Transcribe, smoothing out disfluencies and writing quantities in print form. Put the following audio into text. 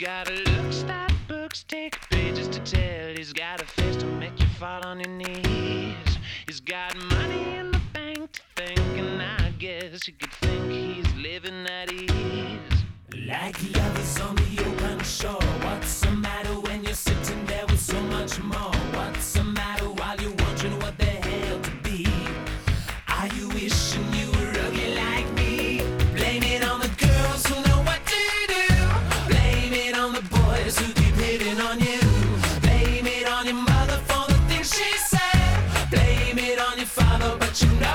got a looks that books take pages to tell. He's got a face to make you fall on your knees. He's got money in the bank to think, and I guess you could think he's living at ease. Like lovers on the open shore. What's the matter when you're sitting there with so much more? What's the matter while you're wondering what the hell to be? Are you wishing you were ugly like me? Blame it on the girls who know what to do. Blame it on the boys who keep hitting on you. Blame it on your mother for the things she said. Blame it on your father, but you know